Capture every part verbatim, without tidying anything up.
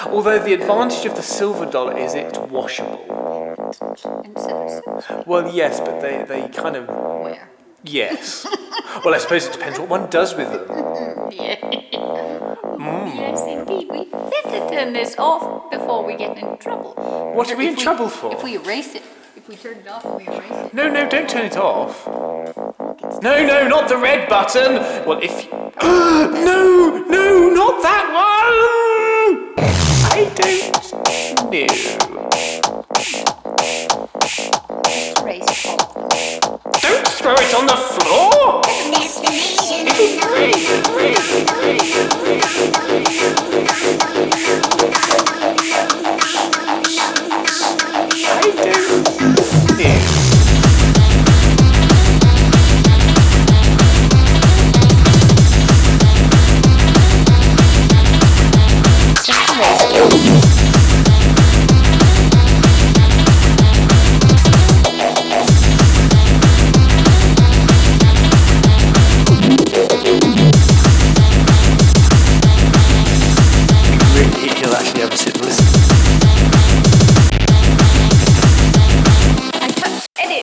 Although the advantage of the silver dollar is it's washable. And so, Well, yes, but they, they kind of... where? Yes. Well, I suppose it depends what one does with them. Yeah. Mm. Yes, indeed. We better turn this off before we get in trouble. What are we If in we- trouble for? If we erase it, if we turn it off and we erase it. No, no, don't turn it off. No, no, not the red button. Well, if you... No, no, not that one. I don't know. Erase it off. Don't throw it on the floor. I don't know. He'll actually ever sit and listen. I touched edit.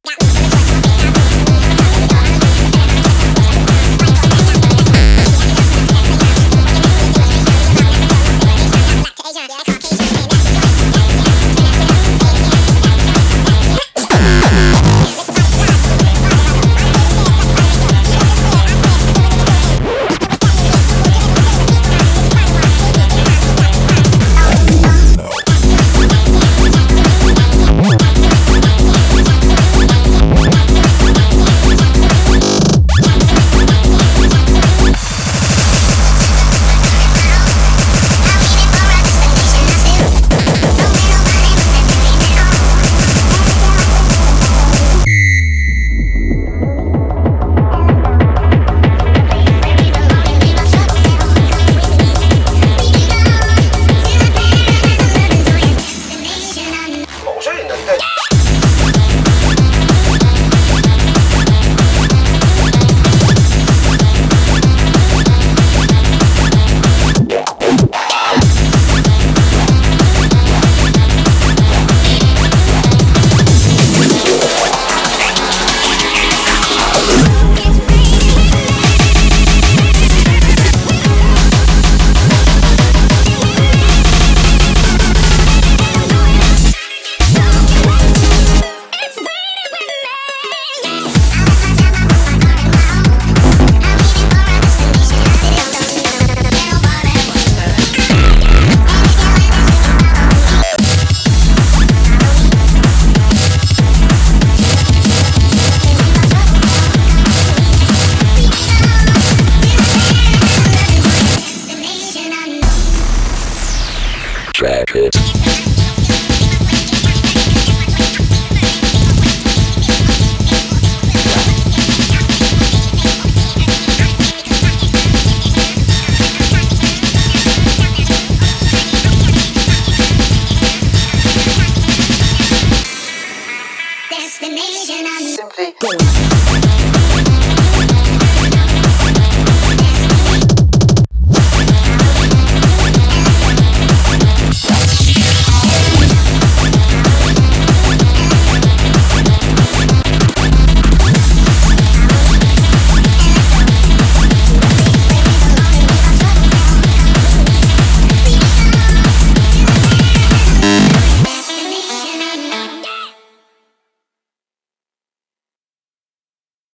Track it.